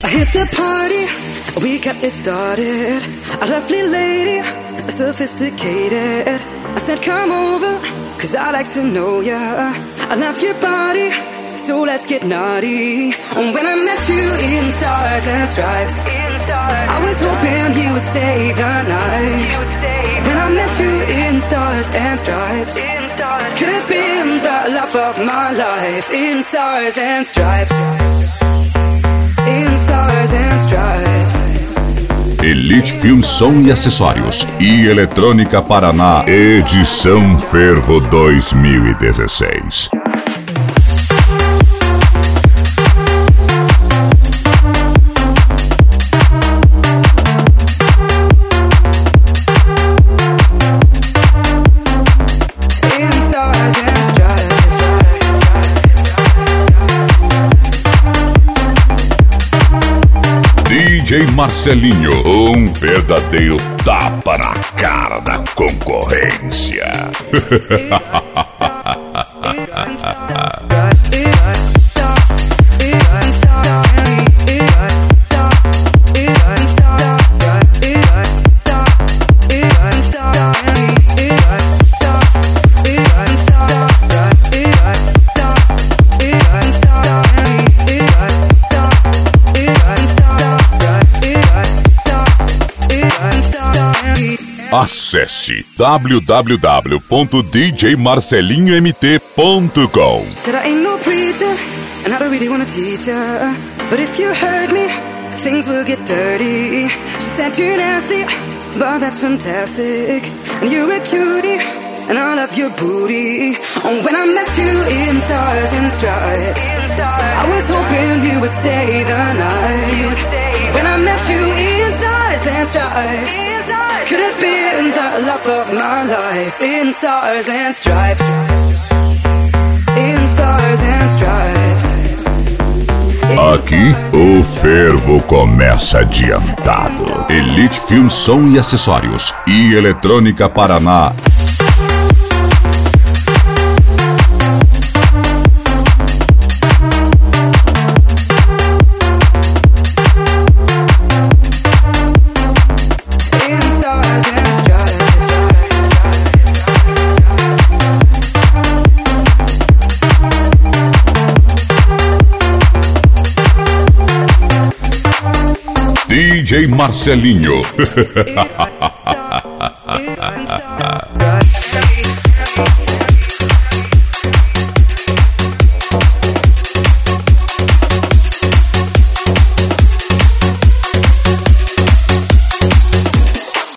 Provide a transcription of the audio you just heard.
hit the party, we got it started. A lovely lady, sophisticated. I said come over, cause I like to know ya. I love your body, so let's get naughty. When I met you in Stars and Stripes, I was hoping you would stay the night. When I met you in Stars and Stripes, could have been the love of my life. In Stars and Stripes, in Stars and Stripes. Elite Film Som e Acessórios e Eletrônica Paraná, edição Fervo 2016. DJ Marcelinho, um verdadeiro tapa na cara da concorrência. Acesse www.djmarcelinhomt.com. Said I ain't no preacher, and I don't really wanna teach ya, but if you heard me, things will get dirty. She said you're nasty, but that's fantastic, and you're a cutie, and I love your booty. When I met you in Stars and Stripes, I was hoping you would stay the night. When I met you in Stars and Stripes, could have been the love of my life. In Stars and Stripes, in Stars and Stripes. Aqui o fervo começa adiantado. Elite Film Som e Acessórios e Eletrônica Paraná. DJ Marcelinho.